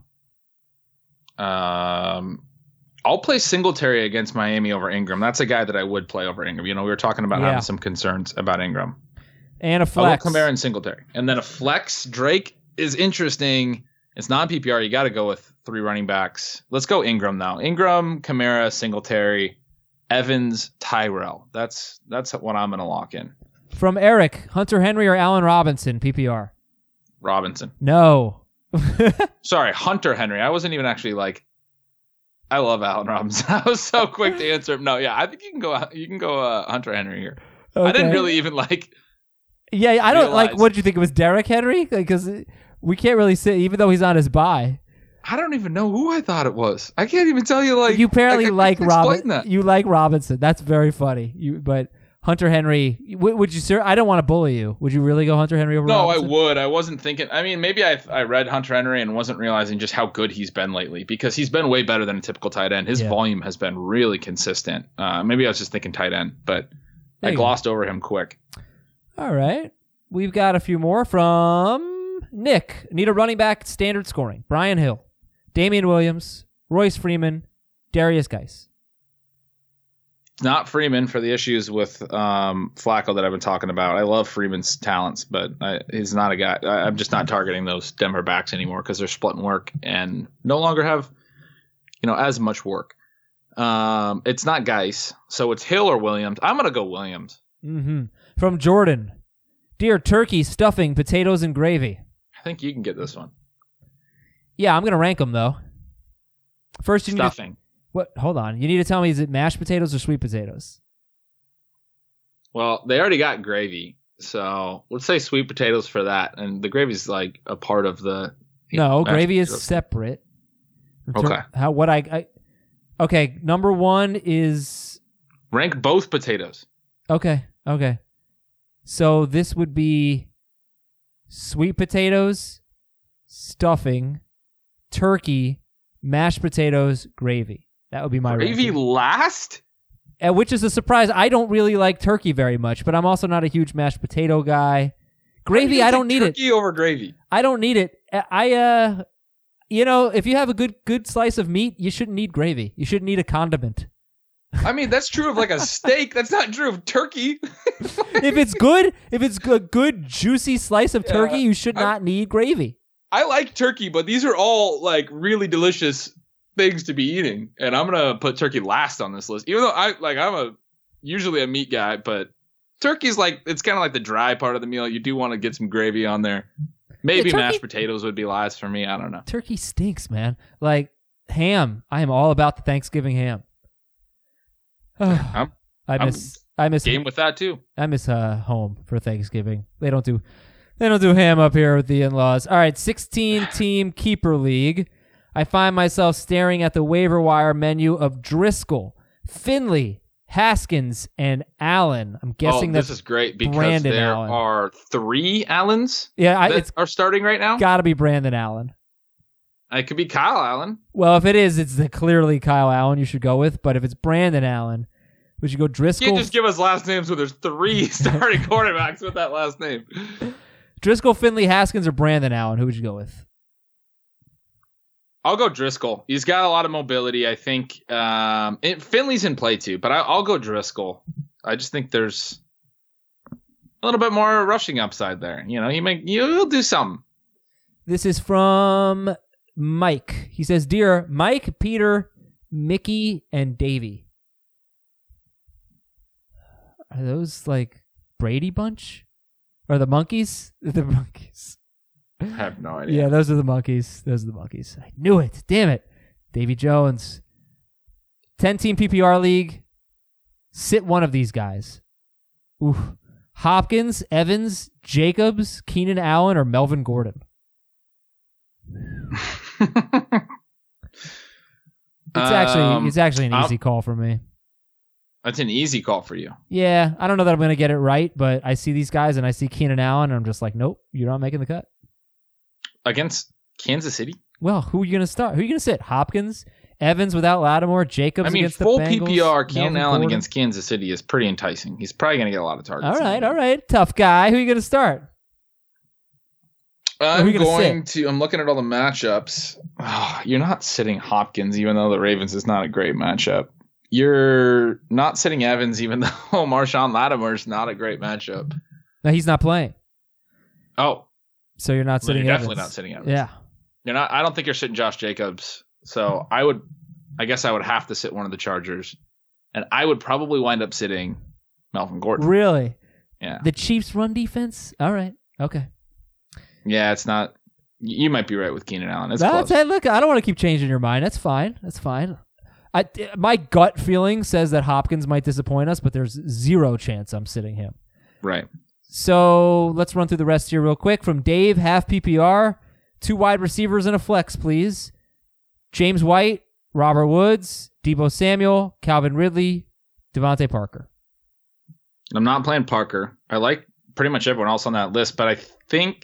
Um, I'll play Singletary against Miami over Ingram. That's a guy that I would play over Ingram. You know, we were talking about Yeah. having some concerns about Ingram. And a I'll flex. go Kamara and Singletary. And then a flex, Drake is interesting. It's non P P R. You got to go with three running backs. Let's go Ingram now. Ingram, Kamara, Singletary, Evans, Tyrell. That's that's what I'm going to lock in. From Eric, Hunter Henry or Allen Robinson, P P R? Robinson. No. Sorry, Hunter Henry. I wasn't even actually like. I love Allen Robinson. I was so quick to answer him. No, yeah, I think you can go. You can go uh, Hunter Henry here. I didn't Okay. really even like. Yeah, I don't like. realize- What did you think? It was Derrick Henry? Because we can't really say, even though he's on his bye. I don't even know who I thought it was. I can't even tell you. Like You apparently I- I like can't explain Robinson. that. You like Robinson. That's very funny. You, but Hunter Henry. W- would you, sir? I don't want to bully you. Would you really go Hunter Henry over No, Robinson? I would. I wasn't thinking. I mean, maybe I I read Hunter Henry and wasn't realizing just how good he's been lately because he's been way better than a typical tight end. His Yeah. volume has been really consistent. Uh, maybe I was just thinking tight end, but There I you go. glossed over him quick. All right. We've got a few more from Nick. Need a running back, standard scoring. Brian Hill, Damian Williams, Royce Freeman, Darius Geis. Not Freeman for the issues with um, Flacco that I've been talking about. I love Freeman's talents, but I, he's not a guy. I, I'm just not targeting those Denver backs anymore because they're splitting work and no longer have, you know, as much work. Um, it's not Geis, so it's Hill or Williams. I'm gonna go Williams. Mm-hmm. From Jordan. Dear turkey, stuffing, potatoes, and gravy. I think you can get this one. Yeah, I'm going to rank them, though. First, you need to, Stuffing. what? Hold on. You need to tell me, is it mashed potatoes or sweet potatoes? Well, they already got gravy, So let's say sweet potatoes for that, and the gravy's like a part of the. No, mashed gravy is potatoes. separate. In ter- Okay. How what I, I okay. Number one is Rank both potatoes. okay. Okay. So this would be sweet potatoes, stuffing, turkey, mashed potatoes, gravy. That would be my Gravy ranking. last? Uh, which is a surprise. I don't really like turkey very much, but I'm also not a huge mashed potato guy. Gravy, You I take don't need it. Turkey over gravy. I don't need it. I uh, you know, if you have a good good slice of meat, you shouldn't need gravy. You shouldn't need a condiment. I mean, that's true of like a steak. That's not true of turkey. If it's good, if it's a good juicy slice of turkey, Yeah, you should I'm- not need gravy. I like turkey, but these are all like really delicious things to be eating, and I'm gonna put turkey last on this list. Even though I like, I'm a usually a meat guy, but turkey's like it's kind of like the dry part of the meal. You do want to get some gravy on there. Maybe Yeah, turkey- mashed potatoes would be last for me. I don't know. Turkey stinks, man. Like ham, I am all about the Thanksgiving ham. I'm I I'm miss I miss game with that too. I miss uh, home for Thanksgiving. They don't do they don't do ham up here with the in-laws. All right, sixteen team keeper league. I find myself staring at the waiver wire menu of Driscoll, Finley, Haskins, and Allen. I'm guessing oh, that this is great because Brandon there Allen. are three Allens yeah, I, that it's are starting right now. got to be Brandon Allen. It could be Kyle Allen. Well, if it is, it's the clearly Kyle Allen you should go with. But if it's Brandon Allen, we should go You Driscoll. can't just give us last names when there's three starting quarterbacks with that last name. Driscoll, Finley, Haskins, or Brandon Allen. Who would you go with? I'll go Driscoll. He's got a lot of mobility. I think um, it, Finley's in play too, but I, I'll go Driscoll. I just think there's a little bit more rushing upside there. You know, he make you'll do something. This is from Mike. He says, "Dear Mike, Peter, Mickey, and Davey." Are those like Brady Bunch? Or the monkeys? The monkeys. I have no idea. Yeah, those are the monkeys. Those are the monkeys. I knew it. Damn it. Davy Jones. ten-team P P R league. Sit one of these guys. Ooh. Hopkins, Evans, Jacobs, Keenan Allen, or Melvin Gordon. It's actually Um, it's actually an I'll- easy call for me. That's an easy call for you. Yeah, I don't know that I'm going to get it right, but I see these guys and I see Keenan Allen and I'm just like, nope, you're not making the cut. Against Kansas City? Well, who are you going to start? Who are you going to sit? Hopkins, Evans without Lattimore, Jacobs I mean, against full the Bengals, P P R, Keenan Melvin Allen Gordon? against Kansas City is pretty enticing. He's probably going to get a lot of targets. All right, all right. Tough guy. Who are you going to start? I'm Who are you gonna going to. I'm looking at all the matchups. Oh, you're not sitting Hopkins, even though the Ravens is not a great matchup. You're not sitting Evans, even though Marshawn Lattimore is not a great matchup. No, he's not playing. Oh, So you're not well, sitting you're Evans. definitely not sitting Evans. Yeah. You're not. I don't think you're sitting Josh Jacobs. So I would. I guess I would have to sit one of the Chargers, and I would probably wind up sitting Melvin Gordon. Really? Yeah. The Chiefs' run defense? All right. Okay. Yeah, it's not. You might be right with Keenan Allen. It's That's, close. hey, look, I don't want to keep changing your mind. That's fine. That's fine. I, my gut feeling says that Hopkins might disappoint us, but there's zero chance I'm sitting him. Right. So let's run through the rest here real quick. From Dave, half P P R, two wide receivers and a flex, please. James White, Robert Woods, Deebo Samuel, Calvin Ridley, Devontae Parker. I'm not playing Parker. I like pretty much everyone else on that list, but I think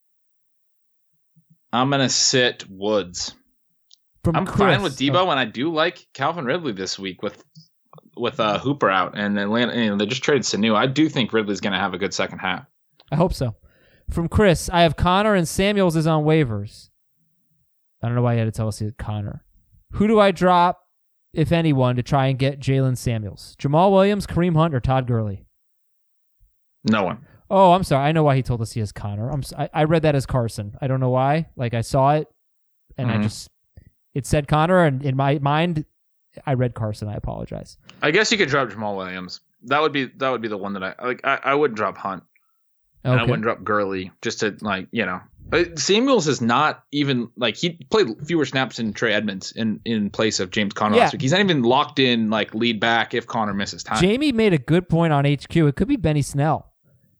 I'm going to sit Woods. From I'm Chris. fine with Deebo, and I do like Calvin Ridley this week with with uh, Hooper out, and Atlanta. You know, they just traded Sanu. I do think Ridley's going to have a good second half. I hope so. From Chris, I have Connor and Samuels is on waivers. I don't know why you had to tell us he had Connor. Who do I drop, if anyone, to try and get Jalen Samuels? Jamal Williams, Kareem Hunt, or Todd Gurley? No one. Oh, I'm sorry. I know why he told us he has Connor. I'm. s- I, I read that as Carson. I don't know why. Like I saw it, and Mhm. I just it said Connor, and in my mind, I read Carson. I apologize. I guess you could drop Jamal Williams. That would be that would be the one that I like. I, I wouldn't drop Hunt. And I Okay. wouldn't drop Gurley just to like you know. Uh, Samuels is not even like he played fewer snaps than Trey Edmonds in, in place of James Conner Yeah. last week. He's not even locked in like lead back if Connor misses time. Jamie made a good point on H Q. It could be Benny Snell.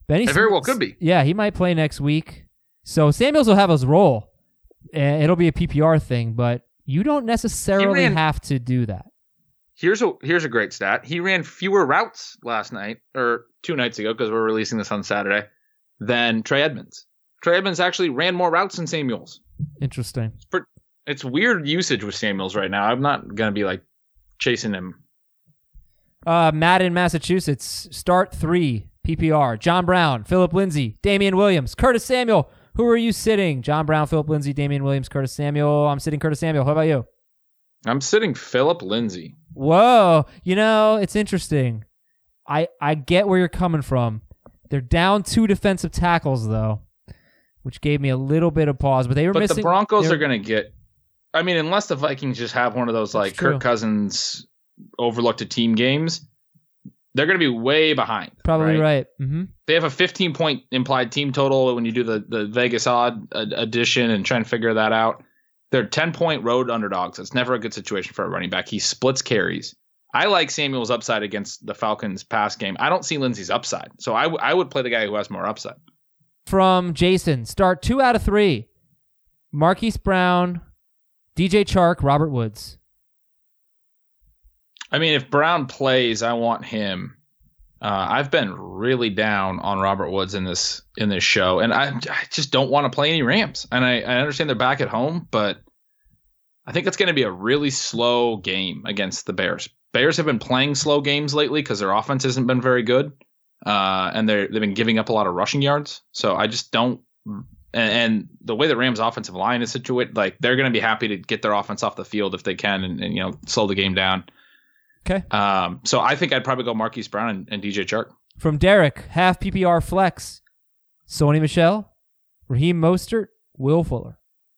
Benny It very well could be. Yeah, he might play next week. So Samuels will have his role. And it'll be a P P R thing, but you don't necessarily ran, have to do that. Here's a here's a great stat. He ran fewer routes last night, or two nights ago, because we're releasing this on Saturday, than Trey Edmonds. Trey Edmonds actually ran more routes than Samuels. Interesting. It's, per, it's weird usage with Samuels right now. I'm not going to be like chasing him. Uh, Matt in Massachusetts, start three, P P R. John Brown, Philip Lindsay, Damian Williams, Curtis Samuel. Who are you sitting? John Brown, Philip Lindsay, Damian Williams, Curtis Samuel. I'm sitting Curtis Samuel. How about you? I'm sitting Philip Lindsay. Whoa. You know, it's interesting. I I get where you're coming from. They're down two defensive tackles, though, which gave me a little bit of pause. But they were but missing. But the Broncos are going to get... I mean, unless the Vikings just have one of those like Kirk Cousins overlooked a team games, they're going to be way behind. Probably right. right. Mm-hmm. They have a fifteen point implied team total when you do the, the Vegas odd addition and try and figure that out. They're ten point road underdogs. It's never a good situation for a running back. He splits carries. I like Samuel's upside against the Falcons pass game. I don't see Lindsay's upside. So I, w- I would play the guy who has more upside. From Jason, start two out of three. Marquise Brown, D J Chark, Robert Woods. I mean, if Brown plays, I want him. Uh, I've been really down on Robert Woods in this in this show, and I, I just don't want to play any Rams. And I, I understand they're back at home, but I think it's going to be a really slow game against the Bears. Bears have been playing slow games lately because their offense hasn't been very good, uh, and they're they've been giving up a lot of rushing yards. So I just don't. And, and the way the Rams' offensive line is situated, like they're going to be happy to get their offense off the field if they can, and, and you know slow the game down. Okay. Um, so I think I'd probably go Marquise Brown and, and D J Chark. From Derek, half P P R flex. Sony Michel, Raheem Mostert, Will Fuller.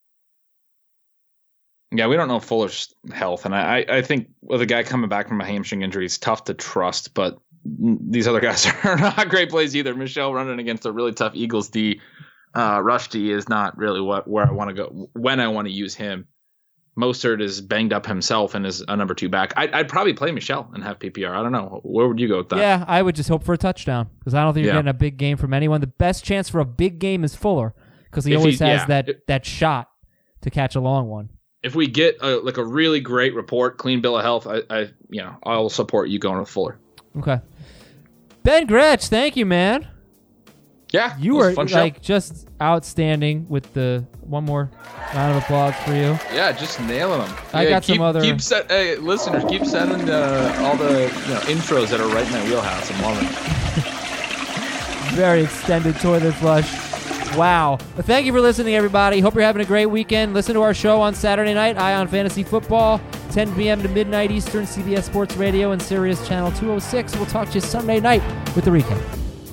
Yeah, we don't know Fuller's health, and I, I think with a guy coming back from a hamstring injury, it's tough to trust, but these other guys are not great plays either. Michel running against a really tough Eagles D. Uh, rush D is not really what where I want to go when I want to use him. Mostert is banged up himself and is a number two back. I'd, I'd probably play Michel and have P P R. I don't know. Where would you go with that? Yeah, I would just hope for a touchdown because I don't think you're yeah. getting a big game from anyone. The best chance for a big game is Fuller because he If always he, has yeah. that, It, that shot to catch a long one. If we get a, like a really great report, clean bill of health, I, I you know I'll support you going with Fuller. Okay. Ben Gretsch, thank you, man. Yeah, you were were like show. just outstanding with the one more round of applause for you. Yeah, just nailing them. I yeah, got keep, some other. Keep set, hey, listeners, keep sending uh, all the you know, intros that are right in that wheelhouse. I'm loving it. Very extended toilet flush. Wow. Well, thank you for listening, everybody. Hope you're having a great weekend. Listen to our show on Saturday night, Eye on Fantasy Football, ten p.m. to midnight Eastern, C B S Sports Radio and Sirius Channel two oh six. We'll talk to you Sunday night with the recap.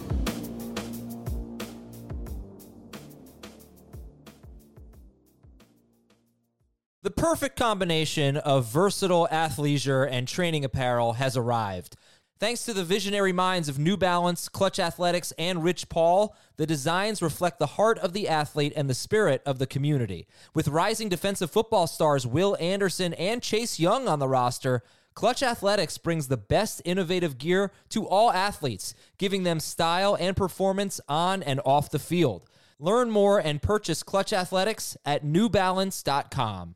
The perfect combination of versatile athleisure and training apparel has arrived. Thanks to the visionary minds of New Balance, Clutch Athletics, and Rich Paul, the designs reflect the heart of the athlete and the spirit of the community. With rising defensive football stars Will Anderson and Chase Young on the roster, Clutch Athletics brings the best innovative gear to all athletes, giving them style and performance on and off the field. Learn more and purchase Clutch Athletics at new balance dot com.